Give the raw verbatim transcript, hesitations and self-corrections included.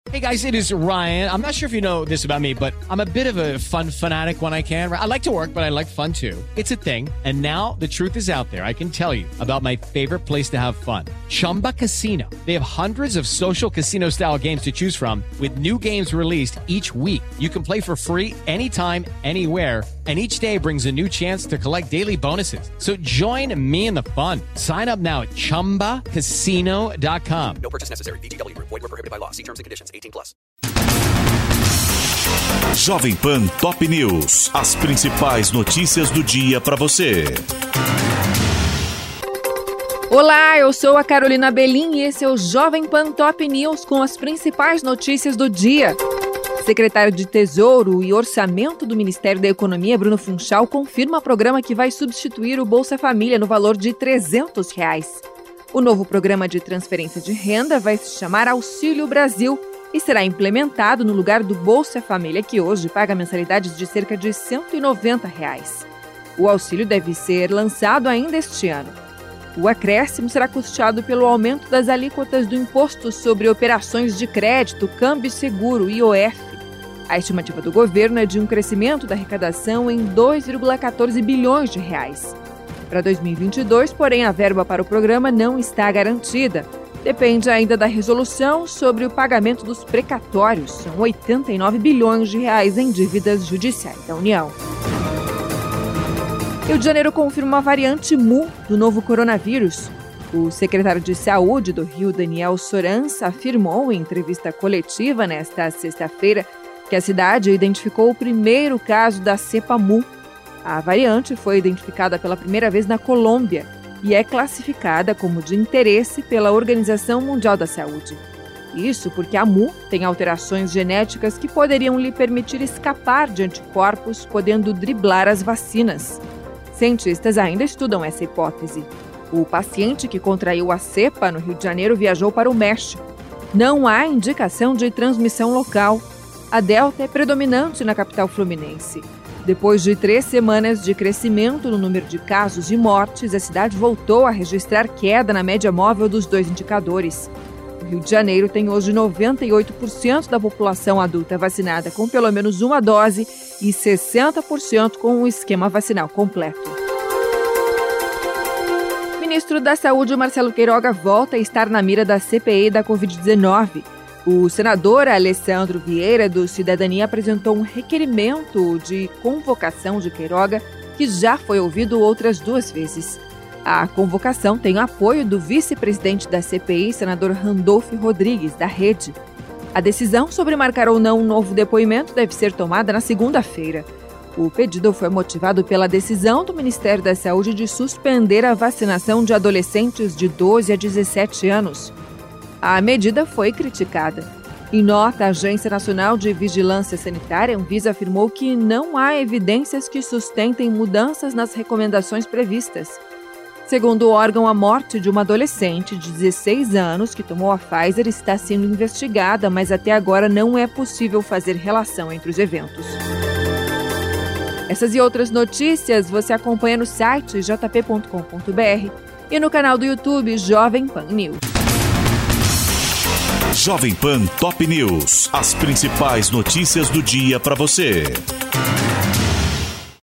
Hey guys, it is Ryan. I'm not sure if you know this about me, but I'm a bit of a fun fanatic when I can. I like to work, but I like fun too. It's a thing. And now the truth is out there. I can tell you about my favorite place to have fun. Chumba Casino. They have hundreds of social casino style games to choose from with new games released each week. You can play for free anytime, anywhere. And each day brings a new chance to collect daily bonuses. So join me in the fun. Sign up now at chumba casino dot com. No purchase necessary. V G W. Void where prohibited by law. See terms and conditions. eighteen plus. Jovem Pan Top News. As principais notícias do dia para você. Olá, eu sou a Carolina Belim e esse é o Jovem Pan Top News com as principais notícias do dia. Secretário de Tesouro e Orçamento do Ministério da Economia, Bruno Funchal, confirma o programa que vai substituir o Bolsa Família no valor de trezentos reais. O novo programa de transferência de renda vai se chamar Auxílio Brasil e será implementado no lugar do Bolsa Família, que hoje paga mensalidades de cerca de cento e noventa reais. O auxílio deve ser lançado ainda este ano. O acréscimo será custeado pelo aumento das alíquotas do Imposto sobre Operações de Crédito, Câmbio Seguro, I O F. A estimativa do governo é de um crescimento da arrecadação em dois vírgula quatorze bilhões de reais. Para dois mil e vinte e dois, porém, a verba para o programa não está garantida. Depende ainda da resolução sobre o pagamento dos precatórios. São oitenta e nove bilhões de reais em dívidas judiciais da União. Rio de Janeiro confirma a variante Mu do novo coronavírus. O secretário de Saúde do Rio, Daniel Sorans, afirmou em entrevista coletiva nesta sexta-feira que a cidade identificou o primeiro caso da cepa Mu. A variante foi identificada pela primeira vez na Colômbia e é classificada como de interesse pela Organização Mundial da Saúde. Isso porque a Mu tem alterações genéticas que poderiam lhe permitir escapar de anticorpos, podendo driblar as vacinas. Cientistas ainda estudam essa hipótese. O paciente que contraiu a cepa no Rio de Janeiro viajou para o México. Não há indicação de transmissão local. A Delta é predominante na capital fluminense. Depois de três semanas de crescimento no número de casos e mortes, a cidade voltou a registrar queda na média móvel dos dois indicadores. O Rio de Janeiro tem hoje noventa e oito por cento da população adulta vacinada com pelo menos uma dose e sessenta por cento com o esquema vacinal completo. O ministro da Saúde, Marcelo Queiroga, volta a estar na mira da C P I da covid dezenove. O senador Alessandro Vieira, do Cidadania, apresentou um requerimento de convocação de Queiroga, que já foi ouvido outras duas vezes. A convocação tem o apoio do vice-presidente da C P I, senador Randolfo Rodrigues, da Rede. A decisão sobre marcar ou não um novo depoimento deve ser tomada na segunda-feira. O pedido foi motivado pela decisão do Ministério da Saúde de suspender a vacinação de adolescentes de doze a dezessete anos. A medida foi criticada. Em nota, a Agência Nacional de Vigilância Sanitária, Anvisa, afirmou que não há evidências que sustentem mudanças nas recomendações previstas. Segundo o órgão, a morte de uma adolescente de dezesseis anos que tomou a Pfizer está sendo investigada, mas até agora não é possível fazer relação entre os eventos. Essas e outras notícias você acompanha no site j p ponto com ponto b r e no canal do YouTube Jovem Pan News. Jovem Pan Top News. As principais notícias do dia para você.